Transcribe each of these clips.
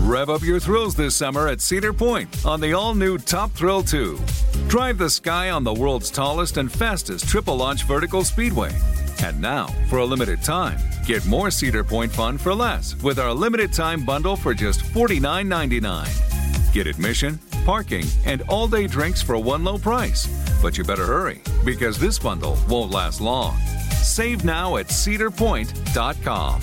Rev up your thrills this summer at Cedar Point on the all-new Top Thrill 2. Drive the sky on the world's tallest and fastest triple-launch vertical speedway. And now, for a limited time, get more Cedar Point fun for less with our limited-time bundle for just $49.99. Get admission, parking, and all-day drinks for one low price. But you better hurry, because this bundle won't last long. Save now at cedarpoint.com.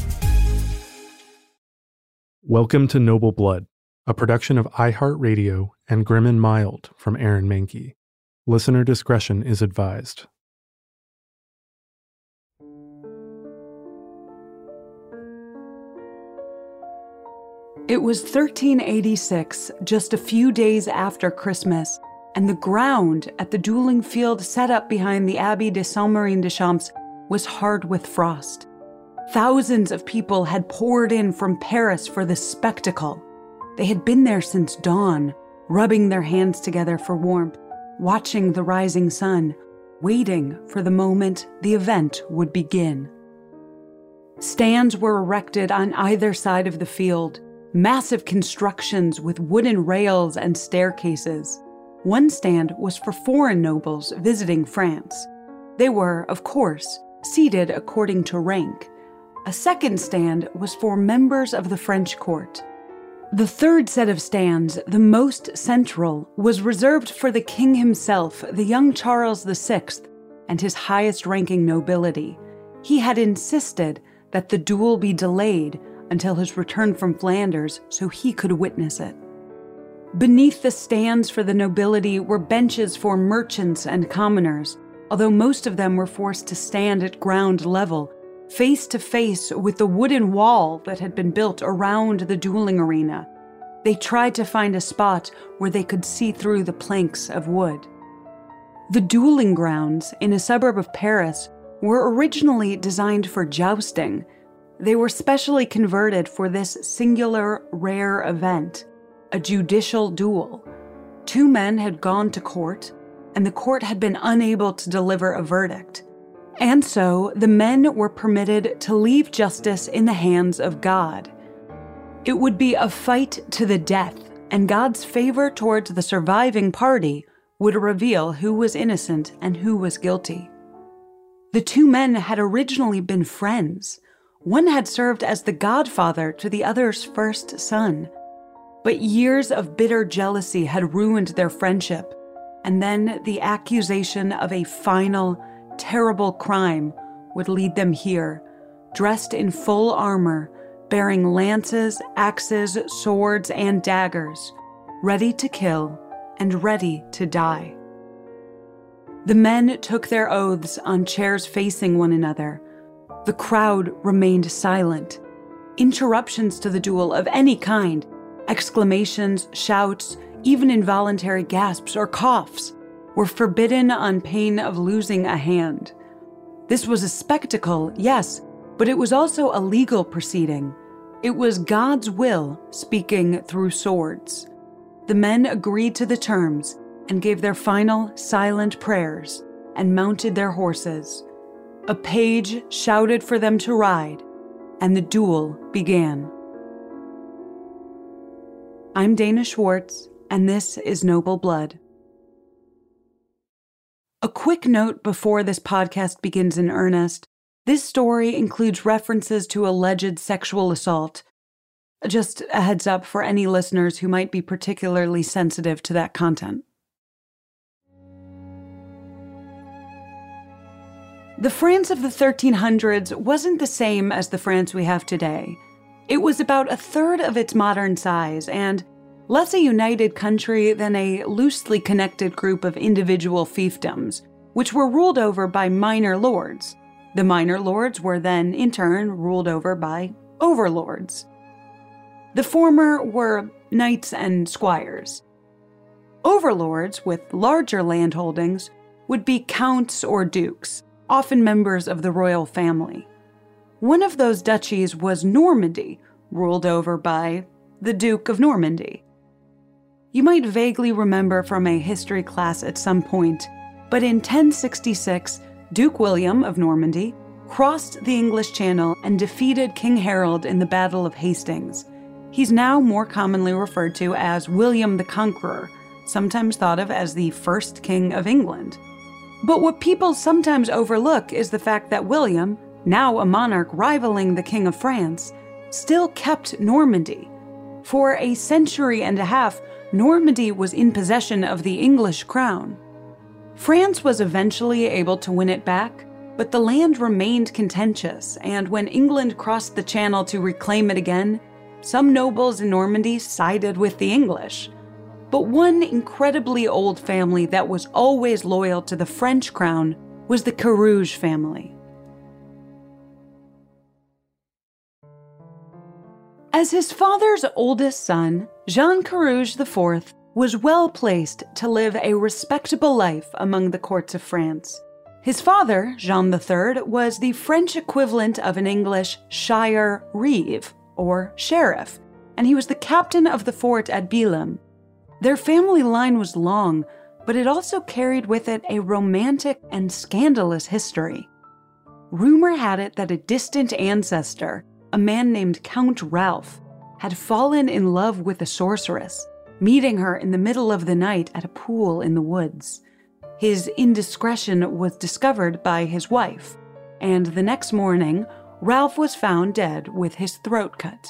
Welcome to Noble Blood, a production of iHeartRadio and Grim and Mild from Aaron Mahnke. Listener discretion is advised. It was 1386, just a few days after Christmas, and the ground at the dueling field set up behind the Abbey de Saint-Marin-des-Champs was hard with frost. Thousands of people had poured in from Paris for this spectacle. They had been there since dawn, rubbing their hands together for warmth, watching the rising sun, waiting for the moment the event would begin. Stands were erected on either side of the field, massive constructions with wooden rails and staircases. One stand was for foreign nobles visiting France. They were, of course, seated according to rank. A second stand was for members of the French court. The third set of stands, the most central, was reserved for the king himself, the young Charles VI, and his highest-ranking nobility. He had insisted that the duel be delayed until his return from Flanders so he could witness it. Beneath the stands for the nobility were benches for merchants and commoners, although most of them were forced to stand at ground level, face to face with the wooden wall that had been built around the dueling arena. They tried to find a spot where they could see through the planks of wood. The dueling grounds in a suburb of Paris were originally designed for jousting. They were specially converted for this singular, rare event, a judicial duel. Two men had gone to court, and the court had been unable to deliver a verdict. And so the men were permitted to leave justice in the hands of God. It would be a fight to the death, and God's favor towards the surviving party would reveal who was innocent and who was guilty. The two men had originally been friends. One had served as the godfather to the other's first son. But years of bitter jealousy had ruined their friendship, and then the accusation of a final, terrible crime would lead them here, dressed in full armor, bearing lances, axes, swords, and daggers, ready to kill and ready to die. The men took their oaths on chairs facing one another. The crowd remained silent. Interruptions to the duel of any kind, exclamations, shouts, even involuntary gasps or coughs, were forbidden on pain of losing a hand. This was a spectacle, yes, but it was also a legal proceeding. It was God's will speaking through swords. The men agreed to the terms and gave their final silent prayers and mounted their horses. A page shouted for them to ride, and the duel began. I'm Dana Schwartz, and this is Noble Blood. A quick note before this podcast begins in earnest. This story includes references to alleged sexual assault. Just a heads up for any listeners who might be particularly sensitive to that content. The France of the 1300s wasn't the same as the France we have today. It was about a third of its modern size and less a united country than a loosely connected group of individual fiefdoms, which were ruled over by minor lords. The minor lords were then, in turn, ruled over by overlords. The former were knights and squires. Overlords with larger landholdings would be counts or dukes, often members of the royal family. One of those duchies was Normandy, ruled over by the Duke of Normandy. You might vaguely remember from a history class at some point, but in 1066, Duke William of Normandy crossed the English Channel and defeated King Harold in the Battle of Hastings. He's now more commonly referred to as William the Conqueror, sometimes thought of as the first king of England. But what people sometimes overlook is the fact that William, now a monarch rivaling the King of France, still kept Normandy. For a century and a half, Normandy was in possession of the English crown. France was eventually able to win it back, but the land remained contentious, and when England crossed the Channel to reclaim it again, some nobles in Normandy sided with the English. But one incredibly old family that was always loyal to the French crown was the Carouge family. As his father's oldest son, Jean Carouge IV was well placed to live a respectable life among the courts of France. His father, Jean III, was the French equivalent of an English shire reeve, or sheriff, and he was the captain of the fort at Bilhem. Their family line was long, but it also carried with it a romantic and scandalous history. Rumor had it that a distant ancestor, a man named Count Ralph, had fallen in love with a sorceress, meeting her in the middle of the night at a pool in the woods. His indiscretion was discovered by his wife, and the next morning, Ralph was found dead with his throat cut.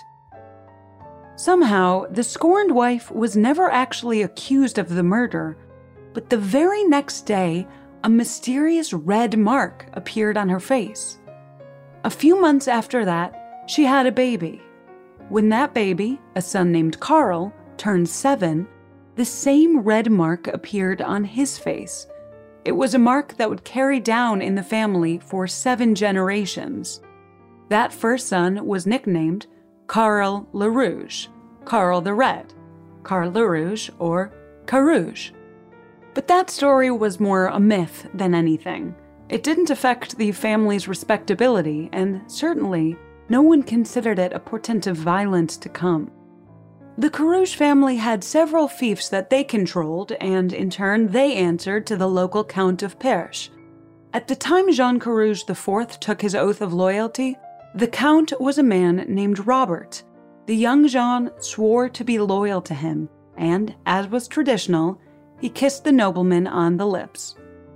Somehow, the scorned wife was never actually accused of the murder, but the very next day, a mysterious red mark appeared on her face. A few months after that, she had a baby. When that baby, a son named Karl, turned 7, the same red mark appeared on his face. It was a mark that would carry down in the family for 7 generations. That first son was nicknamed Karl Le Rouge, Karl the Red, Karl Le Rouge, or Carouge. But that story was more a myth than anything. It didn't affect the family's respectability, and certainly no one considered it a portent of violence to come. The Carouge family had several fiefs that they controlled, and in turn they answered to the local Count of Perche. At the time Jean Carouge IV took his oath of loyalty, the Count was a man named Robert. The young Jean swore to be loyal to him, and, as was traditional, he kissed the nobleman on the lips.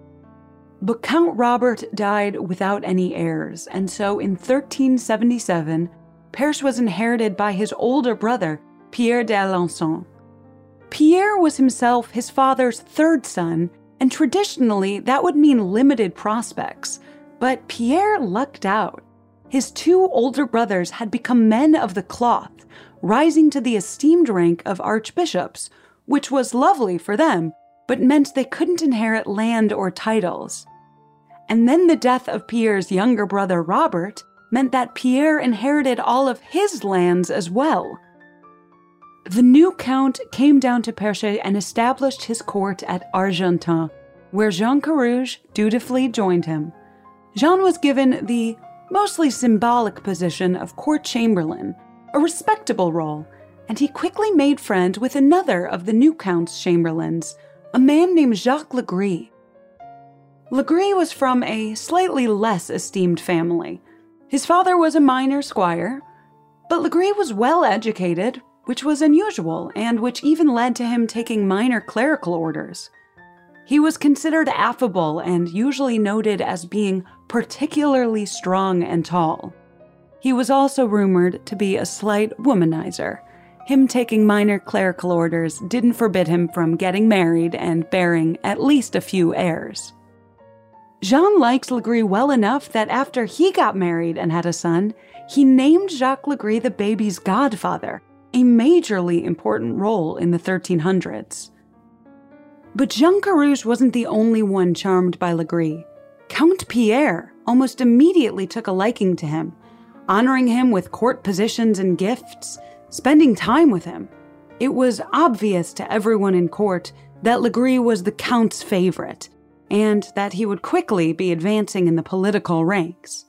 But Count Robert died without any heirs, and so in 1377, Perche was inherited by his older brother, Pierre d'Alençon. Pierre was himself his father's 3rd son, and traditionally that would mean limited prospects. But Pierre lucked out. His 2 older brothers had become men of the cloth, rising to the esteemed rank of archbishops, which was lovely for them, but meant they couldn't inherit land or titles. And then the death of Pierre's younger brother Robert meant that Pierre inherited all of his lands as well. The new count came down to Perche and established his court at Argentan, where Jean Carouge dutifully joined him. Jean was given the mostly symbolic position of court chamberlain, a respectable role, and he quickly made friends with another of the new count's chamberlains, a man named Jacques Legris. Legris was from a slightly less esteemed family. His father was a minor squire, but Legris was well educated, which was unusual, and which even led to him taking minor clerical orders. He was considered affable and usually noted as being particularly strong and tall. He was also rumored to be a slight womanizer. Him taking minor clerical orders didn't forbid him from getting married and bearing at least a few heirs. Jean liked Legris well enough that after he got married and had a son, he named Jacques Legris the baby's godfather, a majorly important role in the 1300s. But Jean Carouge wasn't the only one charmed by Legris. Count Pierre almost immediately took a liking to him, honoring him with court positions and gifts, spending time with him. It was obvious to everyone in court that Legris was the Count's favorite, and that he would quickly be advancing in the political ranks.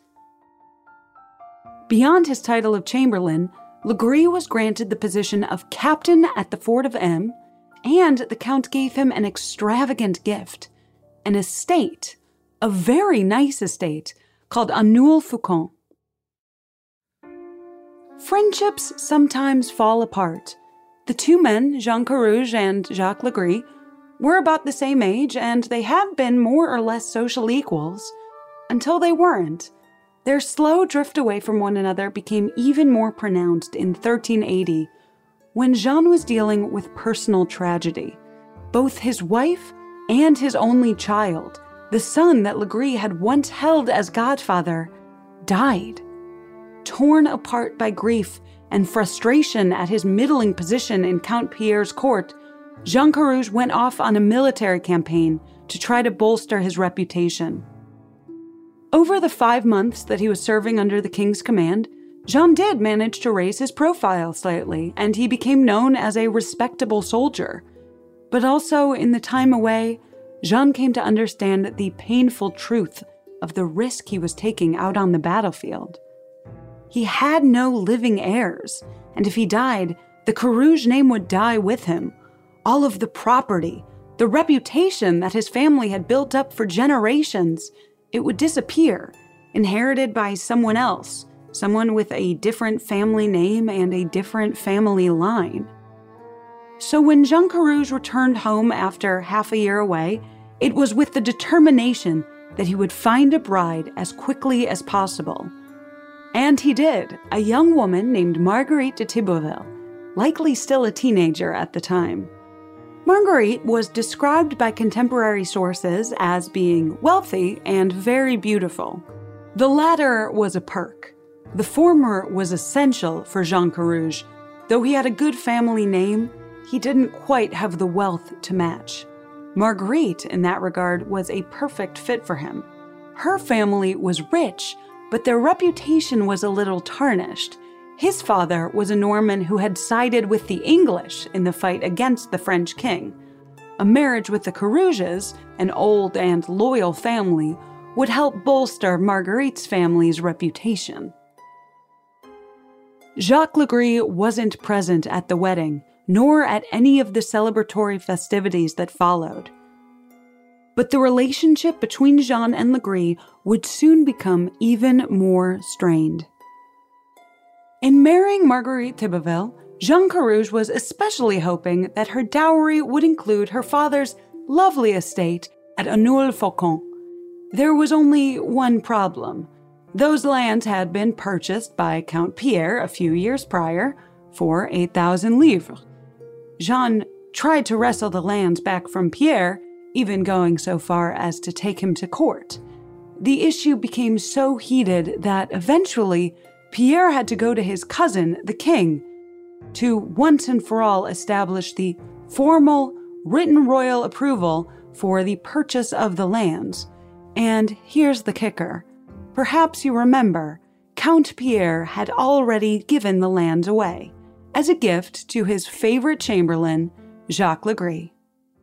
Beyond his title of chamberlain, Legris was granted the position of captain at the fort of M, and the Count gave him an extravagant gift, an estate, a very nice estate, called Auneuil-Faucon. Friendships sometimes fall apart. The two men, Jean Carouge and Jacques Legris, were about the same age, and they had been more or less social equals until they weren't. Their slow drift away from one another became even more pronounced in 1380, when Jean was dealing with personal tragedy. Both his wife and his only child, the son that Legris had once held as godfather, died. Torn apart by grief and frustration at his middling position in Count Pierre's court, Jean Carouge went off on a military campaign to try to bolster his reputation. Over the 5 months that he was serving under the king's command, Jean did manage to raise his profile slightly, and he became known as a respectable soldier. But also, in the time away, Jean came to understand the painful truth of the risk he was taking out on the battlefield. He had no living heirs, and if he died, the Carouge name would die with him. All of the property, the reputation that his family had built up for generations, it would disappear, inherited by someone else, someone with a different family name and a different family line. So when Jean Carouge returned home after half a year away, it was with the determination that he would find a bride as quickly as possible. And he did, a young woman named Marguerite de Thibauville, likely still a teenager at the time. Marguerite was described by contemporary sources as being wealthy and very beautiful. The latter was a perk. The former was essential for Jean Carouge. Though he had a good family name, he didn't quite have the wealth to match. Marguerite, in that regard, was a perfect fit for him. Her family was rich, but their reputation was a little tarnished. His father was a Norman who had sided with the English in the fight against the French king. A marriage with the Carouges, an old and loyal family, would help bolster Marguerite's family's reputation. Jacques Legris wasn't present at the wedding, nor at any of the celebratory festivities that followed. But the relationship between Jean and Legris would soon become even more strained. In marrying Marguerite Thibauville, Jean Carouge was especially hoping that her dowry would include her father's lovely estate at Annulles-Faucon. There was only one problem. Those lands had been purchased by Count Pierre a few years prior for 8,000 livres. Jean tried to wrestle the lands back from Pierre, even going so far as to take him to court. The issue became so heated that eventually Pierre had to go to his cousin, the king, to once and for all establish the formal, written royal approval for the purchase of the lands. And here's the kicker. Perhaps you remember, Count Pierre had already given the lands away as a gift to his favorite chamberlain, Jacques Legris.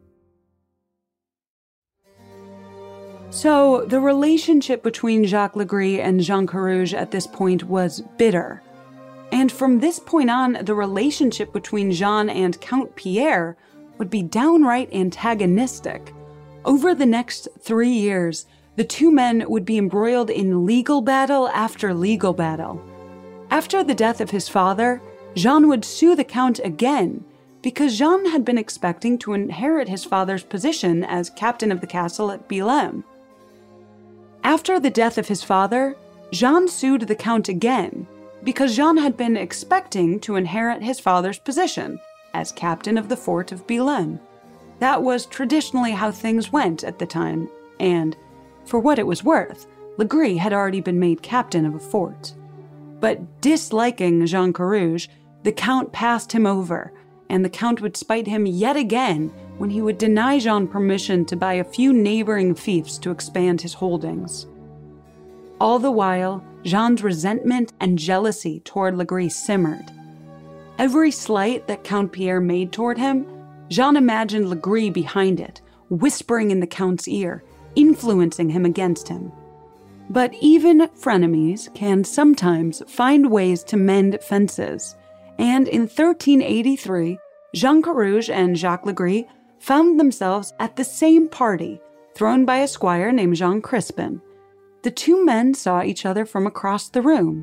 So, the relationship between Jacques Legris and Jean Carouge at this point was bitter. And from this point on, the relationship between Jean and Count Pierre would be downright antagonistic. Over the next 3 years, the two men would be embroiled in legal battle after legal battle. After the death of his father, Jean would sue the Count again, because Jean had been expecting to inherit his father's position as captain of the castle at Bilhem. After the death of his father, Jean sued the Count again, because Jean had been expecting to inherit his father's position as captain of the fort of Bilhem. That was traditionally how things went at the time, and, for what it was worth, Legris had already been made captain of a fort. But disliking Jean Carouge, the Count passed him over, and the Count would spite him yet again when he would deny Jean permission to buy a few neighboring fiefs to expand his holdings. All the while, Jean's resentment and jealousy toward Legris simmered. Every slight that Count Pierre made toward him, Jean imagined Legris behind it, whispering in the Count's ear, influencing him against him. But even frenemies can sometimes find ways to mend fences, and in 1383, Jean Carouge and Jacques Legris found themselves at the same party, thrown by a squire named Jean Crispin. The two men saw each other from across the room.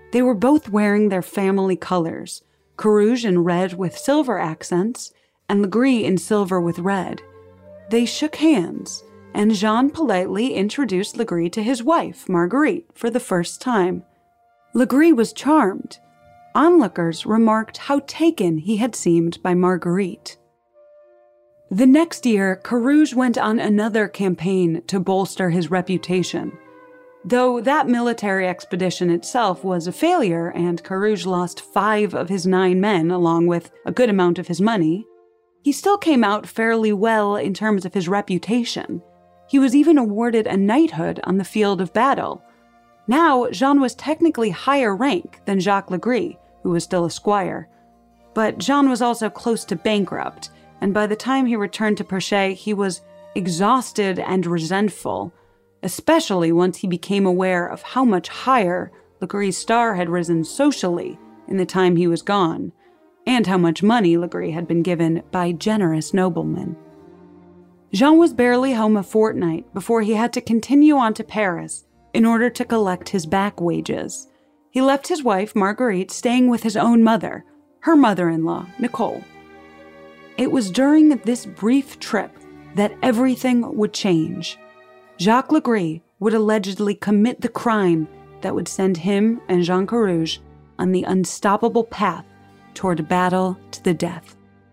They were both wearing their family colors, Carrouge in red with silver accents, and Legris in silver with red. They shook hands, and Jean politely introduced Legris to his wife, Marguerite, for the first time. Legris was charmed. Onlookers remarked how taken he had seemed by Marguerite. The next year, Carrouge went on another campaign to bolster his reputation. Though that military expedition itself was a failure and Carrouge lost 5 of his 9 men along with a good amount of his money, he still came out fairly well in terms of his reputation. He was even awarded a knighthood on the field of battle. Now, Jean was technically higher rank than Jacques Legris, who was still a squire. But Jean was also close to bankrupt, and by the time he returned to Perche, he was exhausted and resentful, especially once he became aware of how much higher Legris' star had risen socially in the time he was gone, and how much money Legris had been given by generous noblemen. Jean was barely home a fortnight before he had to continue on to Paris in order to collect his back wages. He left his wife, Marguerite, staying with his own mother, her mother-in-law, Nicole. It was during this brief trip that everything would change. Jacques Legris would allegedly commit the crime that would send him and Jean Carrouge on the unstoppable path toward a battle to the death.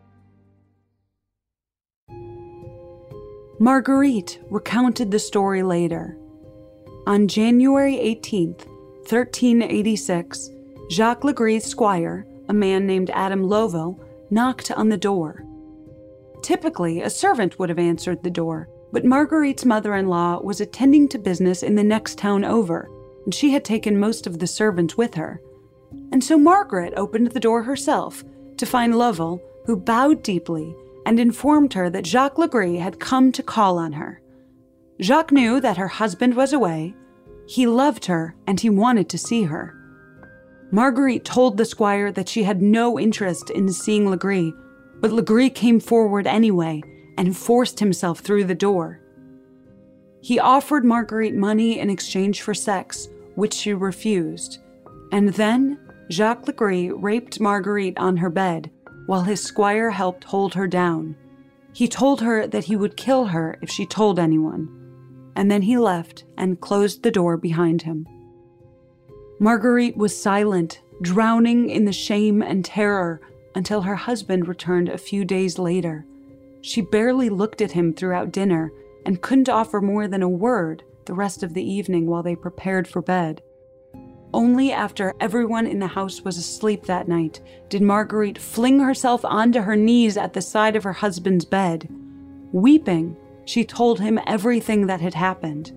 Marguerite recounted the story later. On January 18th, 1386, Jacques Legris' squire, a man named Adam Lovell, knocked on the door. Typically, a servant would have answered the door, but Marguerite's mother-in-law was attending to business in the next town over, and she had taken most of the servants with her. And so Margaret opened the door herself to find Lovell, who bowed deeply and informed her that Jacques Legris had come to call on her. Jacques knew that her husband was away. He loved her, and he wanted to see her. Marguerite told the squire that she had no interest in seeing Legris, but Legris came forward anyway and forced himself through the door. He offered Marguerite money in exchange for sex, which she refused, and then Jacques Legris raped Marguerite on her bed while his squire helped hold her down. He told her that he would kill her if she told anyone, and then he left and closed the door behind him. Marguerite was silent, drowning in the shame and terror until her husband returned a few days later. She barely looked at him throughout dinner and couldn't offer more than a word the rest of the evening while they prepared for bed. Only after everyone in the house was asleep that night did Marguerite fling herself onto her knees at the side of her husband's bed. Weeping, she told him everything that had happened.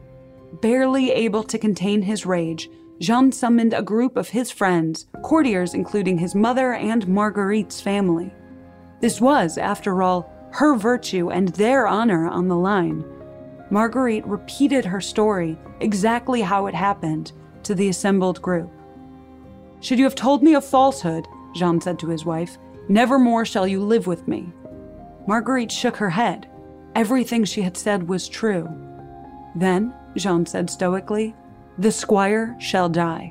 Barely able to contain his rage, Jean summoned a group of his friends, courtiers including his mother and Marguerite's family. This was, after all, her virtue and their honor on the line. Marguerite repeated her story, exactly how it happened, to the assembled group. "Should you have told me a falsehood," Jean said to his wife, "never more shall you live with me." Marguerite shook her head. Everything she had said was true. Then, Jean said stoically, "The squire shall die."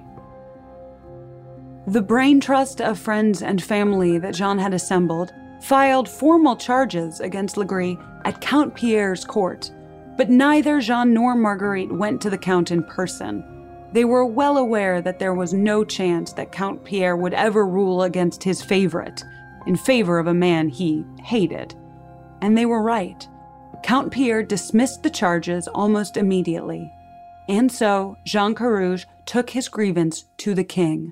The brain trust of friends and family that Jean had assembled filed formal charges against Legris at Count Pierre's court, but neither Jean nor Marguerite went to the Count in person. They were well aware that there was no chance that Count Pierre would ever rule against his favorite, in favor of a man he hated. And they were right. Count Pierre dismissed the charges almost immediately. And so Jean Carrouge took his grievance to the king.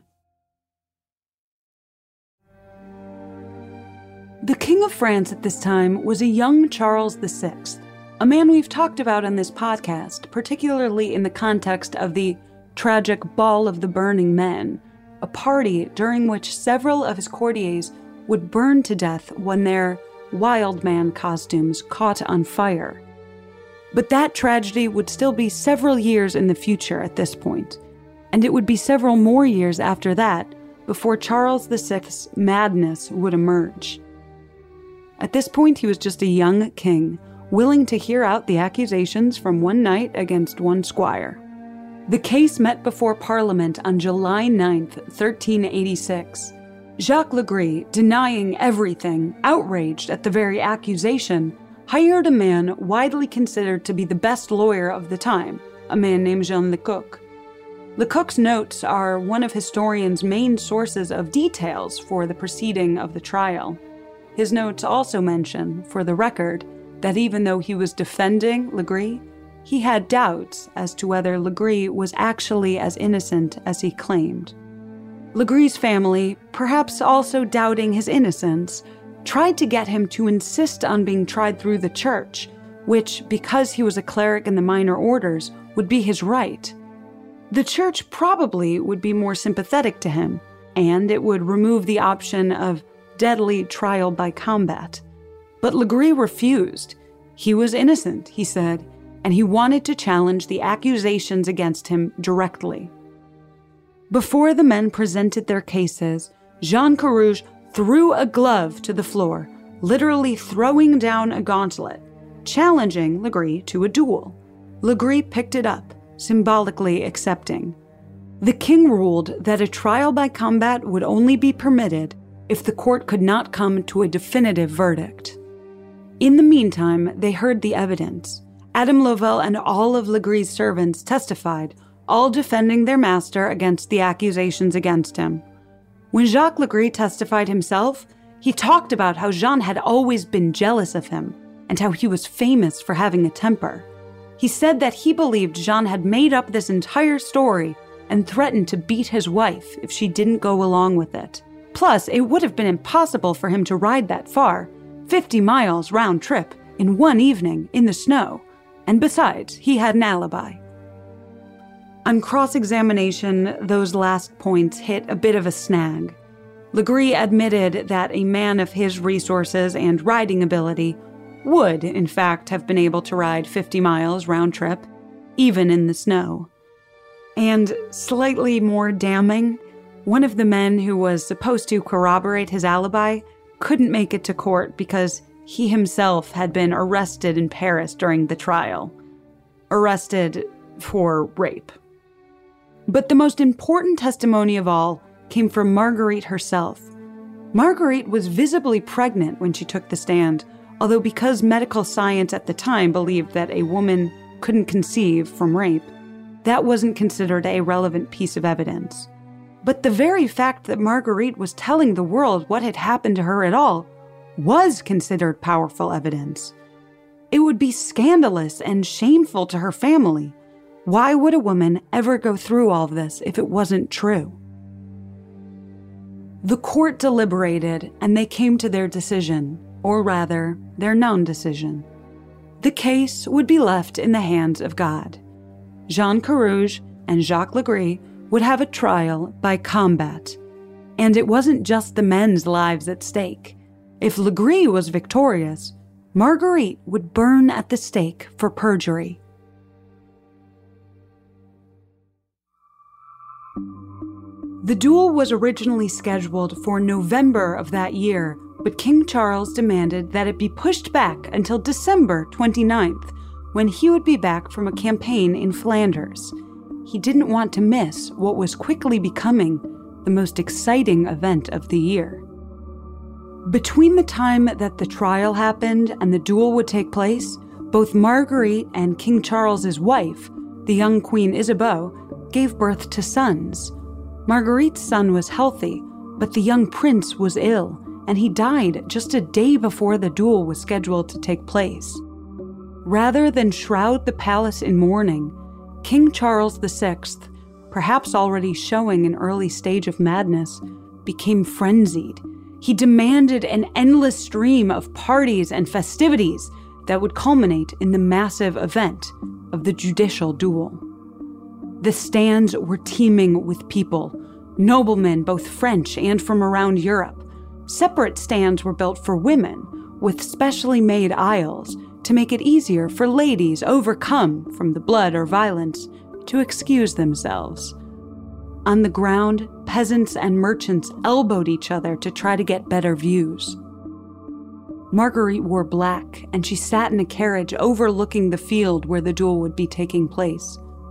The King of France at this time was a young Charles VI, a man we've talked about on this podcast, particularly in the context of the tragic Ball of the Burning Men, a party during which several of his courtiers would burn to death when their wild man costumes caught on fire. But that tragedy would still be several years in the future at this point, and it would be several more years after that before Charles VI's madness would emerge. At this point, he was just a young king, willing to hear out the accusations from one knight against one squire. The case met before Parliament on July 9, 1386. Jacques Legris, denying everything, outraged at the very accusation, hired a man widely considered to be the best lawyer of the time, a man named Jean Lecoq. Lecoq's notes are one of historians' main sources of details for the proceeding of the trial. His notes also mention, for the record, that even though he was defending Legris, he had doubts as to whether Legris was actually as innocent as he claimed. Legris's family, perhaps also doubting his innocence, tried to get him to insist on being tried through the church, which, because he was a cleric in the minor orders, would be his right. The church probably would be more sympathetic to him, and it would remove the option of deadly trial by combat. But Legris refused. He was innocent, he said, and he wanted to challenge the accusations against him directly. Before the men presented their cases, Jean Carouge threw a glove to the floor, literally throwing down a gauntlet, challenging Legris to a duel. Legris picked it up, symbolically accepting. The king ruled that a trial by combat would only be permitted if the court could not come to a definitive verdict. In the meantime, they heard the evidence. Adam Lovell and all of Legris's servants testified, all defending their master against the accusations against him. When Jacques Legris testified himself, he talked about how Jean had always been jealous of him and how he was famous for having a temper. He said that he believed Jean had made up this entire story and threatened to beat his wife if she didn't go along with it. Plus, it would have been impossible for him to ride that far, 50 miles round trip, in one evening in the snow. And besides, he had an alibi. On cross-examination, those last points hit a bit of a snag. Legris admitted that a man of his resources and riding ability would, in fact, have been able to ride 50 miles round trip, even in the snow. And slightly more damning, one of the men who was supposed to corroborate his alibi couldn't make it to court because he himself had been arrested in Paris during the trial. Arrested for rape. But the most important testimony of all came from Marguerite herself. Marguerite was visibly pregnant when she took the stand, although because medical science at the time believed that a woman couldn't conceive from rape, that wasn't considered a relevant piece of evidence. But the very fact that Marguerite was telling the world what had happened to her at all was considered powerful evidence. It would be scandalous and shameful to her family. Why would a woman ever go through all of this if it wasn't true? The court deliberated, and they came to their decision, or rather, their non-decision. The case would be left in the hands of God. Jean Carouge and Jacques Legris would have a trial by combat. And it wasn't just the men's lives at stake. If Legris was victorious, Marguerite would burn at the stake for perjury. The duel was originally scheduled for November of that year, but King Charles demanded that it be pushed back until December 29th, when he would be back from a campaign in Flanders. He didn't want to miss what was quickly becoming the most exciting event of the year. Between the time that the trial happened and the duel would take place, both Marguerite and King Charles's wife, the young Queen Isabeau, gave birth to sons. Marguerite's son was healthy, but the young prince was ill, and he died just a day before the duel was scheduled to take place. Rather than shroud the palace in mourning, King Charles VI, perhaps already showing an early stage of madness, became frenzied. He demanded an endless stream of parties and festivities that would culminate in the massive event of the judicial duel. The stands were teeming with people, noblemen both French and from around Europe. Separate stands were built for women, with specially made aisles to make it easier for ladies overcome from the blood or violence to excuse themselves. On the ground, peasants and merchants elbowed each other to try to get better views. Marguerite wore black, and she sat in a carriage overlooking the field where the duel would be taking place.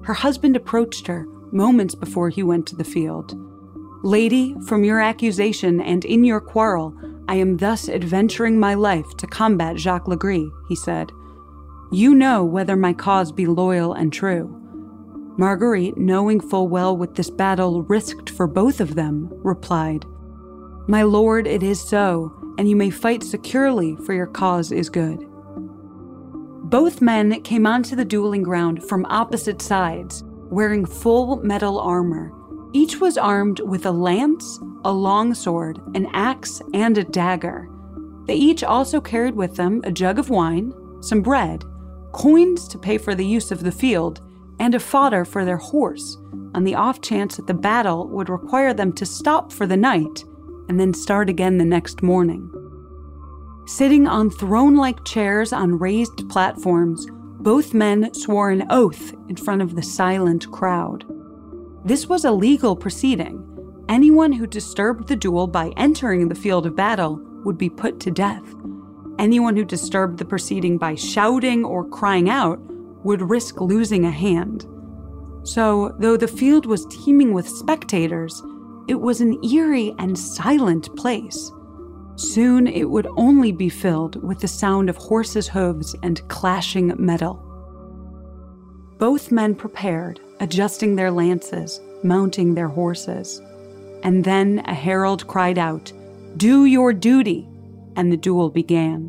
Her husband approached her moments before he went to the field. "Lady, from your accusation and in your quarrel, I am thus adventuring my life to combat Jacques Legris," he said. "You know whether my cause be loyal and true." Marguerite, knowing full well what this battle risked for both of them, replied, "My lord, it is so, and you may fight securely, for your cause is good." Both men came onto the dueling ground from opposite sides, wearing full metal armor. Each was armed with a lance, a longsword, an axe, and a dagger. They each also carried with them a jug of wine, some bread, coins to pay for the use of the field, and a fodder for their horse, on the off chance that the battle would require them to stop for the night and then start again the next morning. Sitting on throne-like chairs on raised platforms, both men swore an oath in front of the silent crowd. This was a legal proceeding. Anyone who disturbed the duel by entering the field of battle would be put to death. Anyone who disturbed the proceeding by shouting or crying out would risk losing a hand. So, though the field was teeming with spectators, it was an eerie and silent place. Soon it would only be filled with the sound of horses' hooves and clashing metal. Both men prepared, adjusting their lances, mounting their horses. And then a herald cried out, "Do your duty!" and the duel began.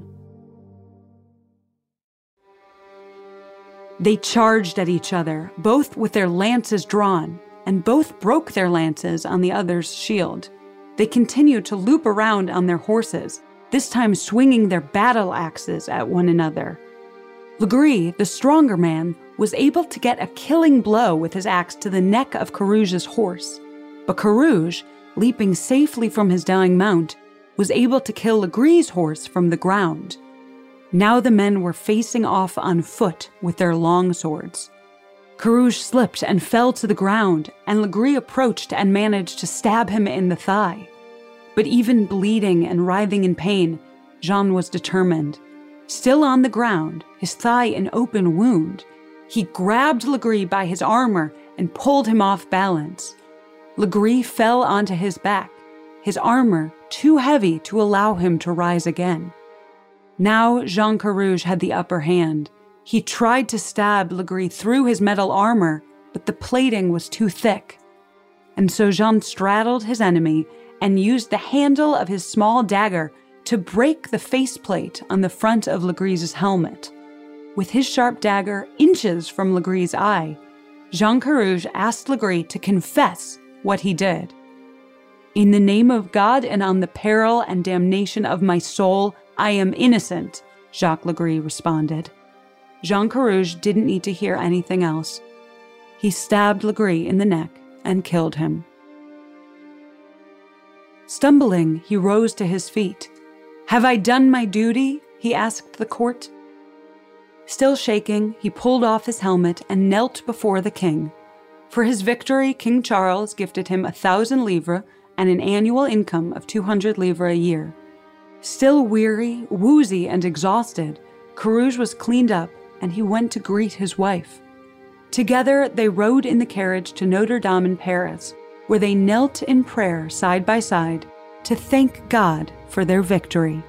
They charged at each other, both with their lances drawn, and both broke their lances on the other's shield. They continued to loop around on their horses, this time swinging their battle axes at one another. Legris, the stronger man, was able to get a killing blow with his axe to the neck of Carouge's horse. But Carouge, leaping safely from his dying mount, was able to kill Legris' horse from the ground. Now the men were facing off on foot with their long swords. Carouge slipped and fell to the ground, and Legris approached and managed to stab him in the thigh. But even bleeding and writhing in pain, Jean was determined. Still on the ground, his thigh an open wound, he grabbed Legris by his armor and pulled him off balance. Legris fell onto his back, his armor too heavy to allow him to rise again. Now Jean Carouge had the upper hand. He tried to stab Legris through his metal armor, but the plating was too thick. And so Jean straddled his enemy and used the handle of his small dagger to break the faceplate on the front of Legris' helmet. With his sharp dagger inches from Legris' eye, Jean Carouge asked Legris to confess what he did. "In the name of God and on the peril and damnation of my soul, I am innocent," Jacques Legris responded. Jean Carouge didn't need to hear anything else. He stabbed Legris in the neck and killed him. Stumbling, he rose to his feet. "Have I done my duty?" he asked the court. Still shaking, he pulled off his helmet and knelt before the king. For his victory, King Charles gifted him 1,000 livres and an annual income of 200 livres a year. Still weary, woozy, and exhausted, Carouge was cleaned up and he went to greet his wife. Together, they rode in the carriage to Notre Dame in Paris, where they knelt in prayer side by side to thank God for their victory.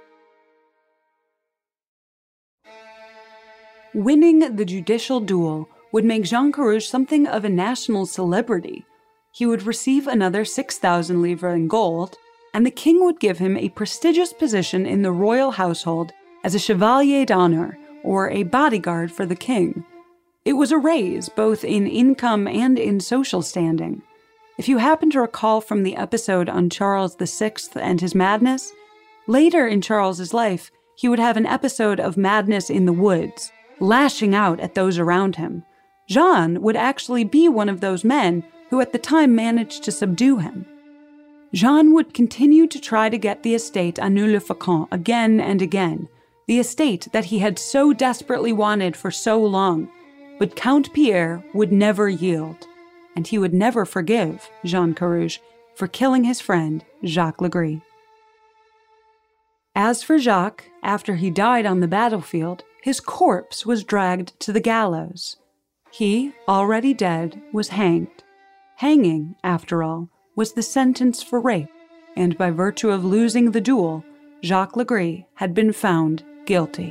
Winning the judicial duel would make Jean Carouge something of a national celebrity. He would receive another 6,000 livres in gold, and the king would give him a prestigious position in the royal household as a chevalier d'honneur, or a bodyguard for the king. It was a raise both in income and in social standing. If you happen to recall from the episode on Charles VI and his madness, later in Charles's life, he would have an episode of madness in the woods, lashing out at those around him. Jean would actually be one of those men who at the time managed to subdue him. Jean would continue to try to get the estate à Neu-le-Faucon again and again, the estate that he had so desperately wanted for so long, but Count Pierre would never yield, and he would never forgive Jean Carouge for killing his friend Jacques Legris. As for Jacques, after he died on the battlefield, his corpse was dragged to the gallows. He, already dead, was hanged. Hanging, after all, was the sentence for rape, and by virtue of losing the duel, Jacques Legris had been found guilty.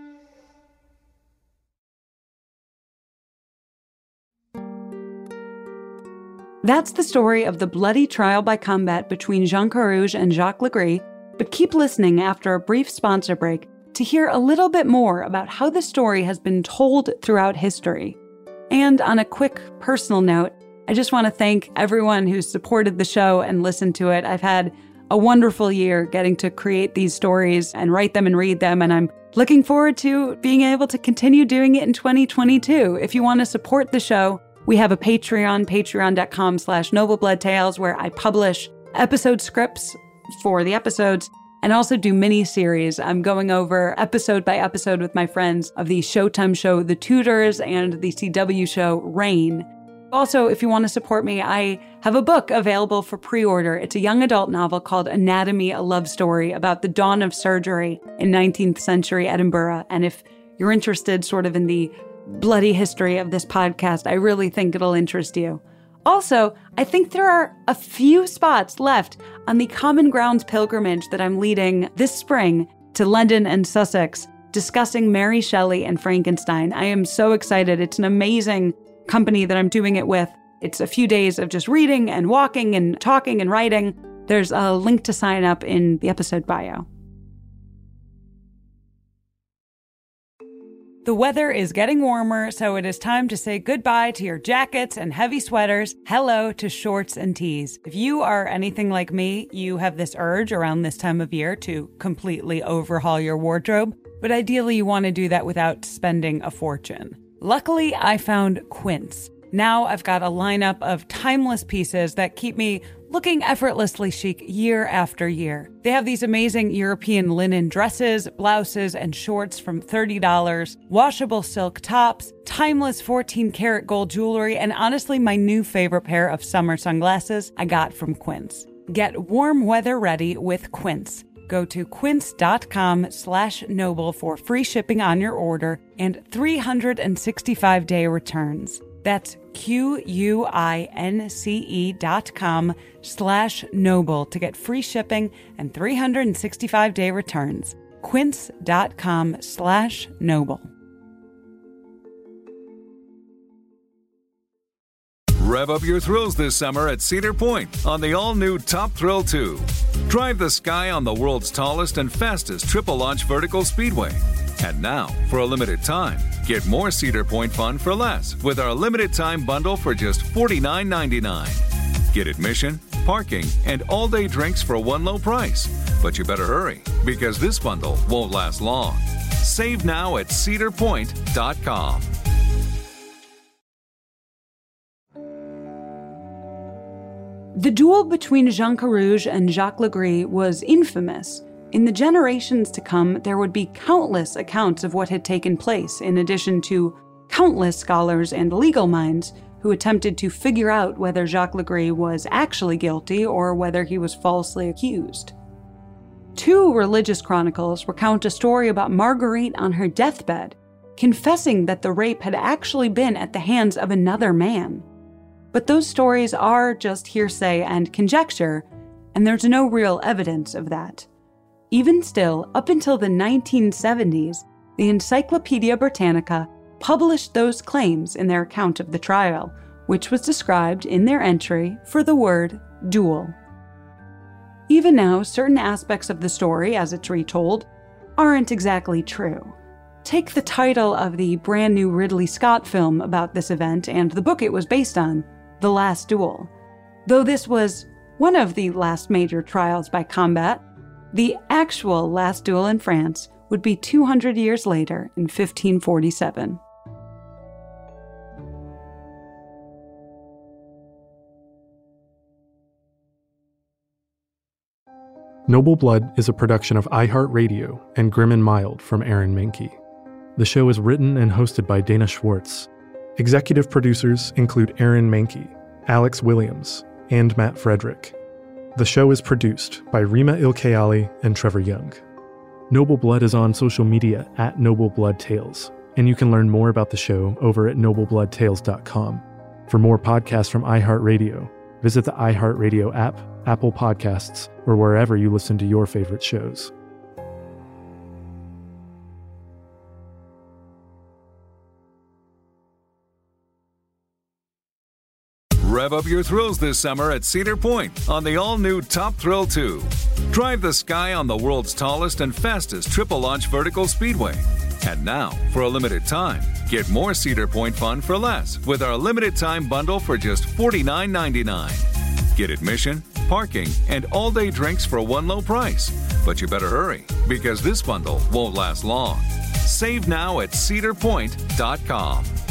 That's the story of the bloody trial by combat between Jean Carouge and Jacques Legris, but keep listening after a brief sponsor break to hear a little bit more about how the story has been told throughout history. And on a quick personal note, I just want to thank everyone who's supported the show and listened to it. I've had a wonderful year getting to create these stories and write them and read them, and I'm looking forward to being able to continue doing it in 2022. If you want to support the show, we have a Patreon, patreon.com/noblebloodtales, where I publish episode scripts for the episodes and also do mini-series. I'm going over episode by episode with my friends of the Showtime show The Tudors and the CW show Reign. Also, if you want to support me, I have a book available for pre-order. It's a young adult novel called Anatomy, a Love Story about the dawn of surgery in 19th century Edinburgh. And if you're interested sort of in the bloody history of this podcast, I really think it'll interest you. Also, I think there are a few spots left on the Common Grounds pilgrimage that I'm leading this spring to London and Sussex, discussing Mary Shelley and Frankenstein. I am so excited. It's an amazing company that I'm doing it with. It's a few days of just reading and walking and talking and writing. There's a link to sign up in the episode bio. The weather is getting warmer, so it is time to say goodbye to your jackets and heavy sweaters. Hello to shorts and tees. If you are anything like me, you have this urge around this time of year to completely overhaul your wardrobe, but ideally you want to do that without spending a fortune. Luckily, I found Quince. Now I've got a lineup of timeless pieces that keep me looking effortlessly chic year after year. They have these amazing European linen dresses, blouses, and shorts from $30, washable silk tops, timeless 14-karat gold jewelry, and honestly, my new favorite pair of summer sunglasses I got from Quince. Get warm weather ready with Quince. Go to quince.com/noble for free shipping on your order and 365-day returns. That's QUINCE.com/noble to get free shipping and 365-day returns. Quince.com/noble. Rev up your thrills this summer at Cedar Point on the all-new Top Thrill 2. Drive the sky on the world's tallest and fastest triple-launch vertical speedway. And now, for a limited time, get more Cedar Point fun for less with our limited-time bundle for just $49.99. Get admission, parking, and all-day drinks for one low price. But you better hurry, because this bundle won't last long. Save now at cedarpoint.com. The duel between Jean Carouge and Jacques Legris was infamous. In the generations to come, there would be countless accounts of what had taken place, in addition to countless scholars and legal minds who attempted to figure out whether Jacques Legris was actually guilty or whether he was falsely accused. Two religious chronicles recount a story about Marguerite on her deathbed, confessing that the rape had actually been at the hands of another man. But those stories are just hearsay and conjecture, and there's no real evidence of that. Even still, up until the 1970s, the Encyclopedia Britannica published those claims in their account of the trial, which was described in their entry for the word duel. Even now, certain aspects of the story, as it's retold, aren't exactly true. Take the title of the brand new Ridley Scott film about this event and the book it was based on, The Last Duel. Though this was one of the last major trials by combat, the actual last duel in France would be 200 years later in 1547. Noble Blood is a production of iHeartRadio and Grim and Mild from Aaron Mahnke. The show is written and hosted by Dana Schwartz. Executive producers include Aaron Mahnke, Alex Williams, and Matt Frederick. The show is produced by Rima Ilkayali and Trevor Young. Noble Blood is on social media at Noble Blood Tales, And you can learn more about the show over at noblebloodtales.com. For more podcasts from iHeartRadio, visit the iHeartRadio app, Apple Podcasts, or wherever you listen to your favorite shows. Rev up your thrills this summer at Cedar Point on the all-new Top Thrill 2. Drive the sky on the world's tallest and fastest triple-launch vertical speedway. And now, for a limited time, get more Cedar Point fun for less with our limited-time bundle for just $49.99. Get admission, parking, and all-day drinks for one low price. But you better hurry, because this bundle won't last long. Save now at cedarpoint.com.